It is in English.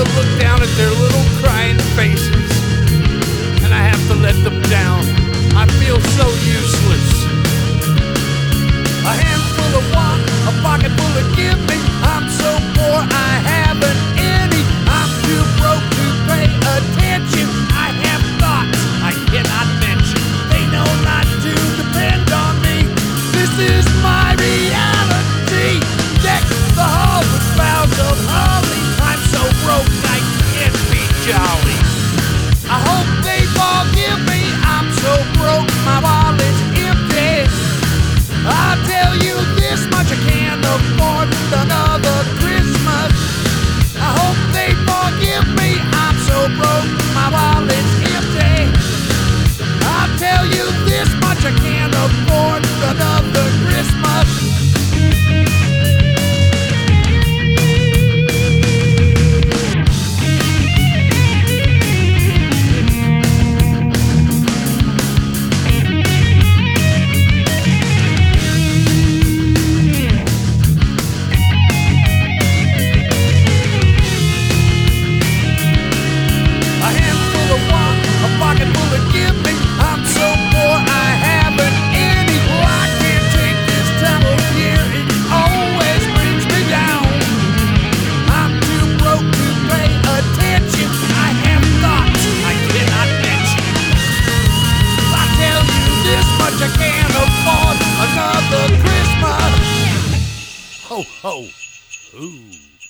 to look down at their little crying faces, and I have to let them down. I feel so useless. A handful of want, a pocket full of giving. I'm so poor I haven't any. I'm too broke to pay attention. I have thoughts I cannot mention. They know not to depend on me. This is my reality. Deck the hall with boughs of holly. I'm so broke I can't be jolly. I hope they forgive me. I'm so broke my wallet's empty. I'll tell you this much, I can't afford another Christmas. I hope they forgive me. I'm so broke my wallet's empty. I'll tell you this much, I can't afford another Christmas. I can't afford another Christmas. Ho, ho, hoo.